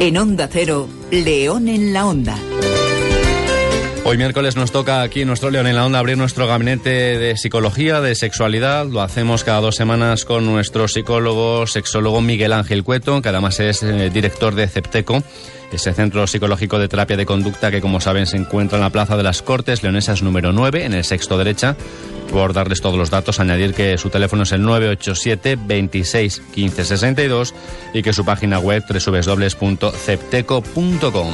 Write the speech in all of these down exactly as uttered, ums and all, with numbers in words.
En Onda Cero, León en la Onda. Hoy miércoles nos toca aquí en nuestro León en la Onda abrir nuestro gabinete de psicología, de sexualidad. Lo hacemos cada dos semanas con nuestro psicólogo, sexólogo Miguel Ángel Cueto, que además es eh, director de CEPTECO, ese centro psicológico de terapia de conducta que, como saben, se encuentra en la Plaza de las Cortes Leonesas número nueve, en el sexto derecha. Por darles todos los datos, añadir que su teléfono es el nueve ocho siete, veintiséis, quince, sesenta y dos y que su página web doble u doble u doble u punto cepteco punto com.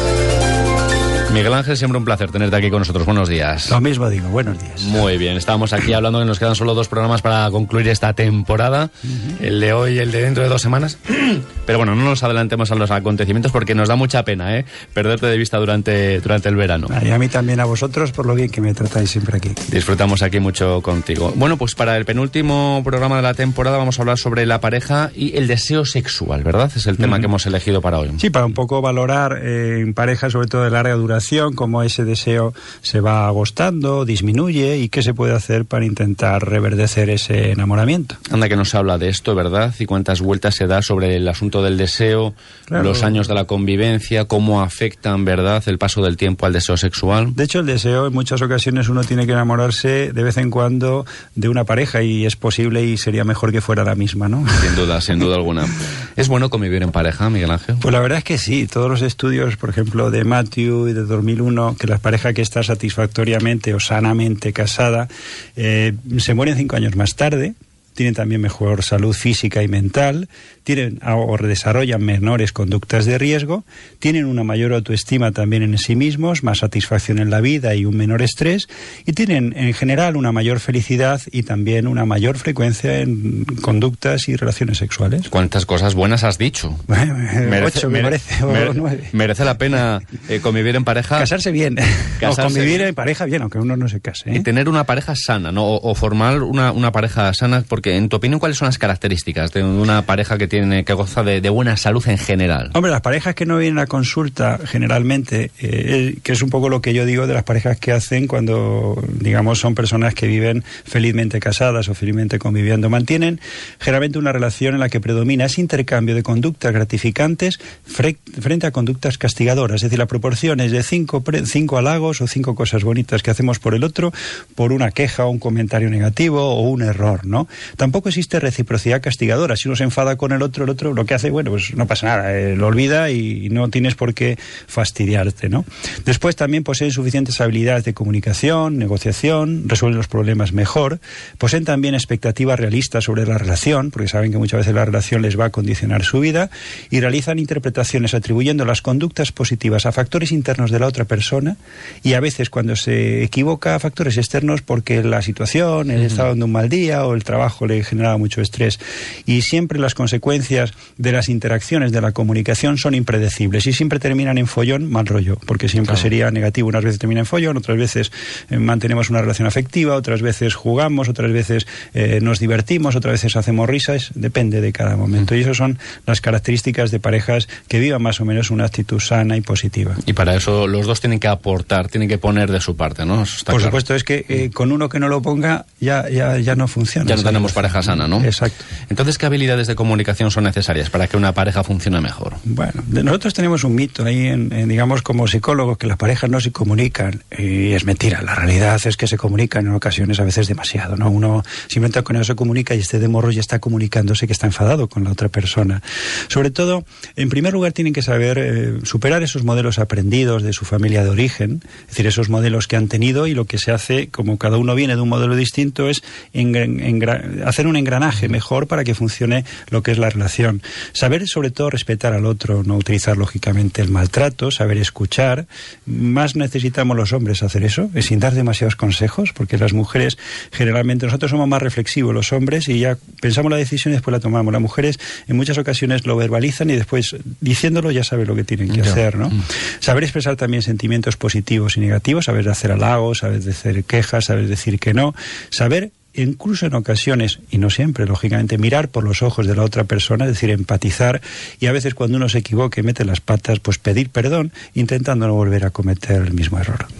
Miguel Ángel, siempre un placer tenerte aquí con nosotros. Buenos días. Lo mismo digo, buenos días. Muy bien, estábamos aquí hablando que nos quedan solo dos programas para concluir esta temporada, uh-huh. El de hoy y el de dentro de dos semanas. Pero bueno, no nos adelantemos a los acontecimientos porque nos da mucha pena, ¿eh? Perderte de vista durante, durante el verano. Y a mí también, a vosotros, por lo bien que me tratáis siempre aquí. Disfrutamos aquí mucho contigo. Bueno, pues para el penúltimo programa de la temporada vamos a hablar sobre la pareja y el deseo sexual, ¿verdad? Es el tema uh-huh. que hemos elegido para hoy. Sí, para un poco valorar eh, en pareja, sobre todo de larga duración, cómo ese deseo se va agostando, disminuye y qué se puede hacer para intentar reverdecer ese enamoramiento. Anda que no se habla de esto, ¿verdad? Y cuántas vueltas se da sobre el asunto del deseo, claro. Los años de la convivencia, cómo afectan, ¿verdad?, el paso del tiempo al deseo sexual. De hecho, el deseo, en muchas ocasiones uno tiene que enamorarse de vez en cuando de una pareja y es posible y sería mejor que fuera la misma, ¿no? Sin duda, sin duda alguna. ¿Es bueno convivir en pareja, Miguel Ángel? Pues la verdad es que sí. Todos los estudios, por ejemplo, de Matthew y de dos mil uno, que la pareja que está satisfactoriamente o sanamente casada eh, se mueren cinco años más tarde, tienen también mejor salud física y mental, tienen o desarrollan menores conductas de riesgo, tienen una mayor autoestima también en sí mismos, más satisfacción en la vida y un menor estrés, y tienen en general una mayor felicidad y también una mayor frecuencia en conductas y relaciones sexuales. ¿Cuántas cosas buenas has dicho? merece, Ocho, me parece, mere, o nueve. Merece la pena eh, convivir en pareja. Casarse bien, Casarse o convivir bien. En pareja bien, aunque uno no se case, ¿eh? Y tener una pareja sana, ¿no? O, o formar una, una pareja sana, porque en tu opinión, ¿cuáles son las características de una pareja que tiene que goza de, de buena salud en general? Hombre, las parejas que no vienen a consulta generalmente, eh, que es un poco lo que yo digo de las parejas que hacen cuando, digamos, son personas que viven felizmente casadas o felizmente conviviendo, mantienen generalmente una relación en la que predomina ese intercambio de conductas gratificantes fre- frente a conductas castigadoras, es decir, la proporción es de cinco, pre- cinco halagos o cinco cosas bonitas que hacemos por el otro, por una queja o un comentario negativo o un error, ¿no? Tampoco existe reciprocidad castigadora. Si uno se enfada con el otro, el otro lo que hace, bueno, pues no pasa nada, eh, lo olvida y no tienes por qué fastidiarte, ¿no? Después también poseen suficientes habilidades de comunicación, negociación, resuelven los problemas mejor, poseen también expectativas realistas sobre la relación, porque saben que muchas veces la relación les va a condicionar su vida, y realizan interpretaciones atribuyendo las conductas positivas a factores internos de la otra persona y a veces cuando se equivoca a factores externos porque la situación, él estaba dando un mal día o el trabajo le generaba mucho estrés, y siempre las consecuencias de las interacciones de la comunicación son impredecibles y siempre terminan en follón, mal rollo, porque siempre claro. sería negativo. Unas veces termina en follón, otras veces eh, mantenemos una relación afectiva, otras veces jugamos, otras veces eh, nos divertimos, otras veces hacemos risas, depende de cada momento. Y esas son las características de parejas que vivan más o menos una actitud sana y positiva. Y para eso los dos tienen que aportar, tienen que poner de su parte, ¿no? Eso está Por claro. supuesto, es que eh, con uno que no lo ponga ya, ya, ya no funciona. Ya no tenemos pareja sana, ¿no? Exacto. Entonces, ¿qué habilidades de comunicación son necesarias para que una pareja funcione mejor? Bueno, nosotros tenemos un mito ahí, en, en, digamos, como psicólogos, que las parejas no se comunican, y es mentira. La realidad es que se comunican en ocasiones a veces demasiado, ¿no? Uno simplemente con eso se comunica y este de morro ya está comunicándose que está enfadado con la otra persona. Sobre todo, en primer lugar, tienen que saber eh, superar esos modelos aprendidos de su familia de origen, es decir, esos modelos que han tenido, y lo que se hace, como cada uno viene de un modelo distinto, es en, en, en, hacer un engranaje mejor para que funcione lo que es la relación. Saber, sobre todo, respetar al otro, no utilizar, lógicamente, el maltrato, saber escuchar. Más necesitamos los hombres hacer eso, es sin dar demasiados consejos, porque las mujeres, generalmente, nosotros somos más reflexivos, los hombres, y ya pensamos la decisión y después la tomamos. Las mujeres, en muchas ocasiones, lo verbalizan y después, diciéndolo, ya saben lo que tienen que ya. hacer, ¿no? Mm. Saber expresar también sentimientos positivos y negativos, saber hacer halagos, saber hacer quejas, saber decir que no, saber incluso en ocasiones, y no siempre, lógicamente, mirar por los ojos de la otra persona, es decir, empatizar, y a veces cuando uno se equivoca y mete las patas, pues pedir perdón, intentando no volver a cometer el mismo error.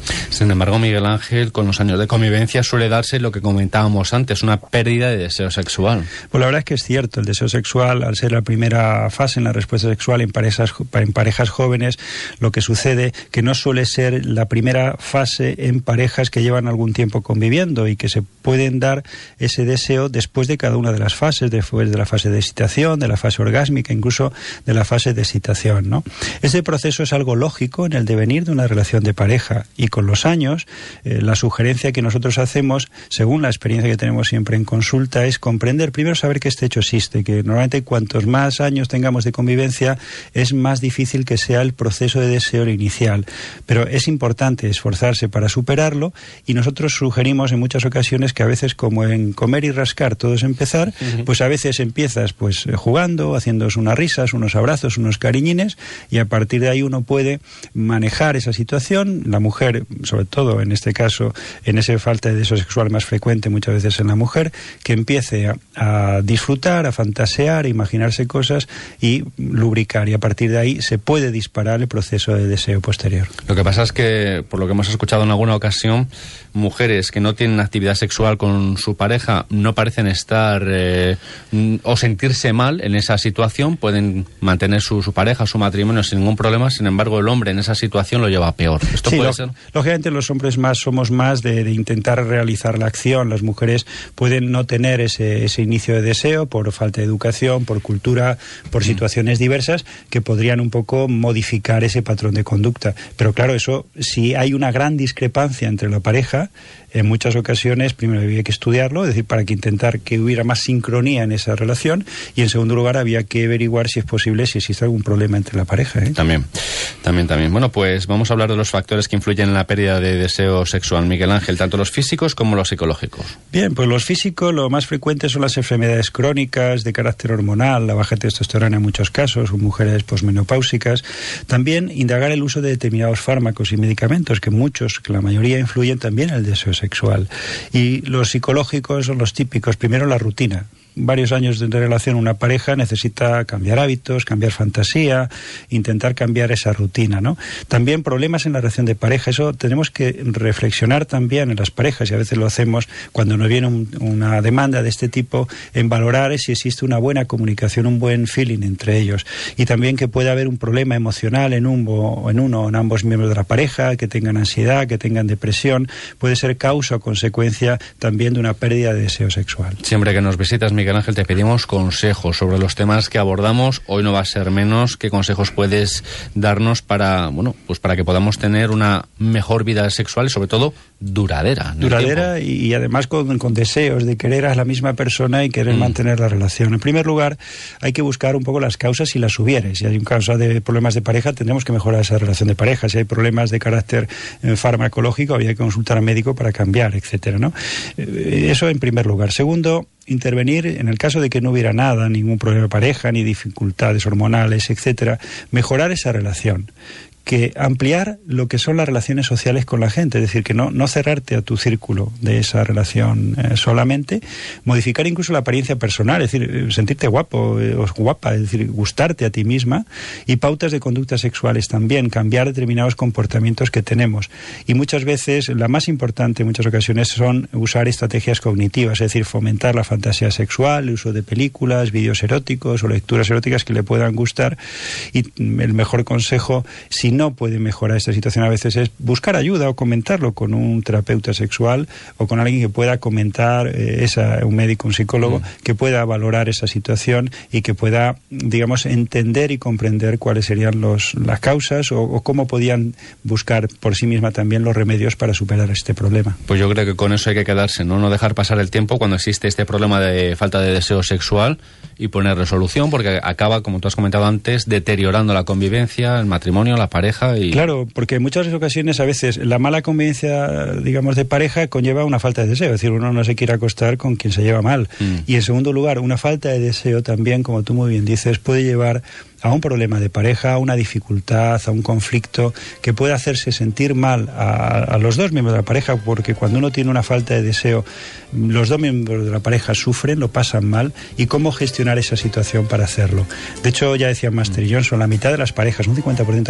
Sin embargo, Miguel Ángel, con los años de convivencia suele darse lo que comentábamos antes, una pérdida de deseo sexual. Pues la verdad es que es cierto, el deseo sexual, al ser la primera fase en la respuesta sexual en parejas, en parejas jóvenes, lo que sucede que no suele ser la primera fase en parejas que llevan algún tiempo conviviendo y que se pueden dar ese deseo después de cada una de las fases, después de la fase de excitación, de la fase orgásmica, incluso de la fase de excitación, ¿no? Ese proceso es algo lógico en el devenir de una relación de pareja, y con los años eh, la sugerencia que nosotros hacemos, según la experiencia que tenemos siempre en consulta, es comprender, primero saber que este hecho existe, que normalmente cuantos más años tengamos de convivencia es más difícil que sea el proceso de deseo inicial, pero es importante esforzarse para superarlo, y nosotros sugerimos en muchas ocasiones que a veces, como en comer y rascar todo es empezar, uh-huh. pues a veces empiezas pues jugando, haciéndose unas risas, unos abrazos, unos cariñines, y a partir de ahí uno puede manejar esa situación. La mujer, sobre todo en este caso, en esa falta de deseo sexual más frecuente muchas veces en la mujer, que empiece a, a disfrutar, a fantasear, a imaginarse cosas y lubricar, y a partir de ahí se puede disparar el proceso de deseo posterior. Lo que pasa es que, por lo que hemos escuchado en alguna ocasión, mujeres que no tienen actividad sexual con su pareja no parecen estar eh, o sentirse mal en esa situación, pueden mantener su, su pareja, su matrimonio sin ningún problema. Sin embargo, el hombre en esa situación lo lleva peor. ¿Esto sí, puede lo, ser? Lógicamente los hombres más somos más de, de intentar realizar la acción. Las mujeres pueden no tener ese, ese inicio de deseo por falta de educación, por cultura, por situaciones diversas que podrían un poco modificar ese patrón de conducta. Pero claro, eso, si hay una gran discrepancia entre la pareja, en muchas ocasiones primero había que estudiarlo, es decir, para que intentar que hubiera más sincronía en esa relación, y en segundo lugar había que averiguar si es posible, si existe algún problema entre la pareja, ¿eh? También, también, también. Bueno, pues vamos a hablar de los factores que influyen en la pérdida de deseo sexual, Miguel Ángel, tanto los físicos como los psicológicos. Bien, pues los físicos, lo más frecuente son las enfermedades crónicas de carácter hormonal, la baja testosterona en muchos casos, o mujeres posmenopáusicas. También indagar el uso de determinados fármacos y medicamentos, que muchos, que la mayoría influyen también en el deseo sexual. Y los psicológicos son los típicos. Primero, la rutina. Varios años de relación, una pareja necesita cambiar hábitos, cambiar fantasía, intentar cambiar esa rutina, ¿no? También problemas en la relación de pareja. Eso tenemos que reflexionar también en las parejas, y a veces lo hacemos cuando nos viene un, una demanda de este tipo, en valorar si existe una buena comunicación, un buen feeling entre ellos, y también que pueda haber un problema emocional en, un, en uno o en ambos miembros de la pareja, que tengan ansiedad, que tengan depresión. Puede ser causa o consecuencia también de una pérdida de deseo sexual. Siempre que nos visitas, Miguel Ángel, te pedimos consejos sobre los temas que abordamos. Hoy no va a ser menos. ¿Qué consejos puedes darnos para, bueno, pues para que podamos tener una mejor vida sexual y sobre todo duradera? Duradera y, y además con, con deseos de querer a la misma persona y querer mm. mantener la relación. En primer lugar, hay que buscar un poco las causas si las hubiere. Si hay un causa de problemas de pareja, tendremos que mejorar esa relación de pareja. Si hay problemas de carácter eh, farmacológico, habría que consultar al médico para cambiar, etcétera, ¿no? Eh, eso en primer lugar. Segundo, intervenir en el caso de que no hubiera nada, ningún problema de pareja, ni dificultades hormonales, etcétera, mejorar esa relación. Que ampliar lo que son las relaciones sociales con la gente, es decir, que no, no cerrarte a tu círculo de esa relación eh, solamente, modificar incluso la apariencia personal, es decir, sentirte guapo eh, o guapa, es decir, gustarte a ti misma, y pautas de conductas sexuales también, cambiar determinados comportamientos que tenemos. Y muchas veces, la más importante en muchas ocasiones, son usar estrategias cognitivas, es decir, fomentar la fantasía sexual, el uso de películas, vídeos eróticos o lecturas eróticas que le puedan gustar. Y el mejor consejo, si no puede mejorar esta situación a veces, es buscar ayuda o comentarlo con un terapeuta sexual o con alguien que pueda comentar, eh, esa, un médico, un psicólogo, mm. que pueda valorar esa situación y que pueda, digamos, entender y comprender cuáles serían los, las causas o, o cómo podían buscar por sí misma también los remedios para superar este problema. Pues yo creo que con eso hay que quedarse, ¿no? No dejar pasar el tiempo cuando existe este problema de falta de deseo sexual y poner resolución, porque acaba, como tú has comentado antes, deteriorando la convivencia, el matrimonio, la pareja. Y... Claro, porque en muchas ocasiones a veces la mala convivencia, digamos, de pareja conlleva una falta de deseo, es decir, uno no se quiere acostar con quien se lleva mal. Mm. Y en segundo lugar, una falta de deseo también, como tú muy bien dices, puede llevar a un problema de pareja, a una dificultad, a un conflicto que puede hacerse sentir mal a, a los dos miembros de la pareja, porque cuando uno tiene una falta de deseo, los dos miembros de la pareja sufren, lo pasan mal, y cómo gestionar esa situación para hacerlo. De hecho, ya decía Master y Johnson, la mitad de las parejas, un cincuenta por ciento de las parejas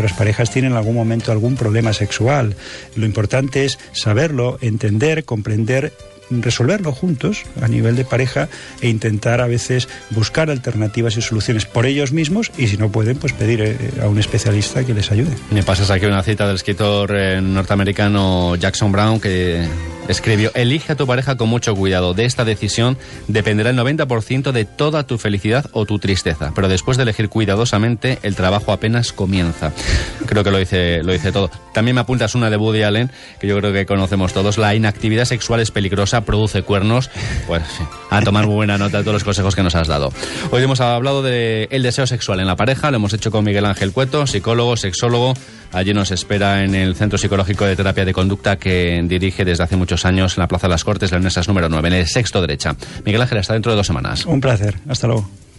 parejas tienen en algún momento algún problema sexual. Lo importante es saberlo, entender, comprender, resolverlo juntos a nivel de pareja e intentar a veces buscar alternativas y soluciones por ellos mismos, y si no pueden, pues pedir eh, a un especialista que les ayude. Me pasas aquí una cita del escritor eh, norteamericano Jackson Brown, que escribió: elige a tu pareja con mucho cuidado. De esta decisión dependerá el noventa por ciento de toda tu felicidad o tu tristeza, pero después de elegir cuidadosamente, el trabajo apenas comienza. Creo que lo dice, lo dice todo. También me apuntas una de Woody Allen, que yo creo que conocemos todos: la inactividad sexual es peligrosa, produce cuernos. Pues a tomar muy buena nota de todos los consejos que nos has dado. Hoy hemos hablado de el deseo sexual en la pareja, lo hemos hecho con Miguel Ángel Cueto, psicólogo, sexólogo. Allí nos espera en el Centro Psicológico de Terapia de Conducta, que dirige desde hace muchos años en la Plaza de las Cortes, la Leonesas número nueve, en el sexto derecha. Miguel Ángel, hasta dentro de dos semanas. Un placer, hasta luego.